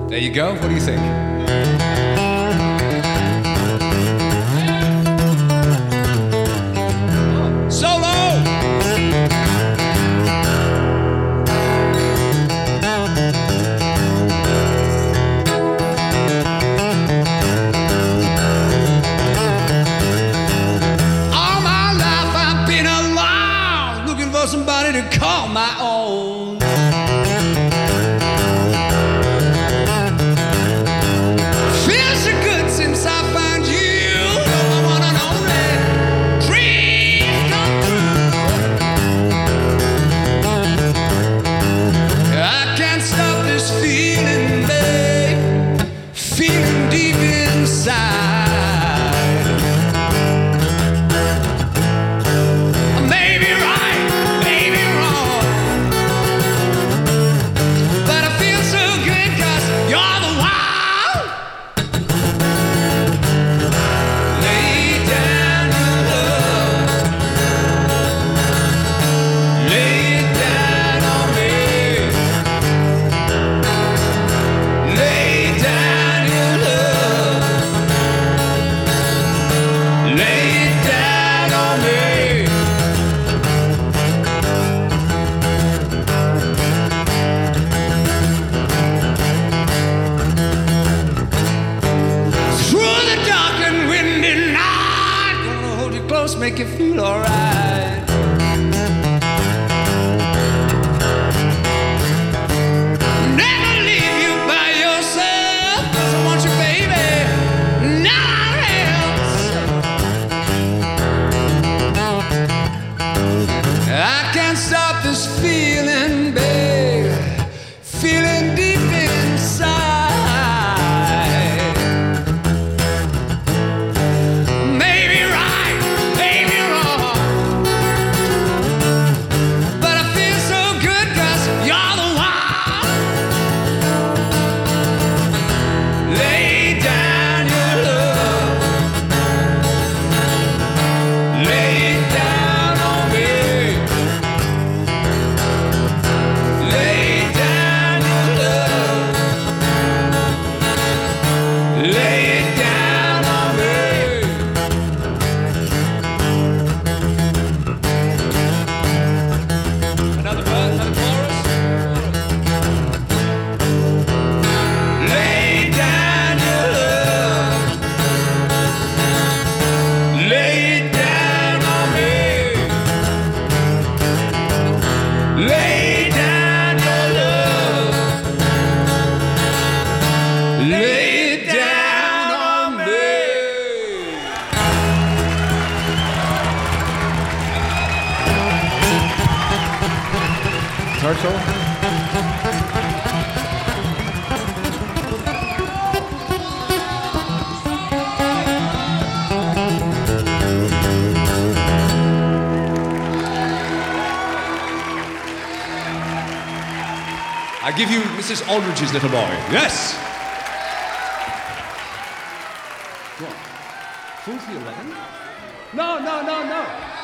There you go. What do you think? Solo! All my life I've been alone, looking for somebody to call my own. Feels so good since I found you. You're the one and only. Dreams come true. I can't stop this feeling, babe. Feeling deep inside. Maybe right, maybe wrong, but I feel so good 'cause you're the one. Lay down your love, lay it down on me. Lay down your love, lay it down on me. Through the dark and windy night, gonna hold you close, make you feel alright. Never leave you by yourself, 'cause I want you, baby, not else. I can't stop this feeling, babe, feeling deep inside. Maybe right, maybe wrong, but I feel so good 'cause you're the one. Lay down your love, lay it down on me. Lay down your love, lay it down on me. Another verse, another chorus. Lay down your love, lay it down on me. Lay down your love, lay it down on me. Guitar solo? I give you Mrs. Aldridge's little boy. Yes! What? 40-11? No, no, no, no.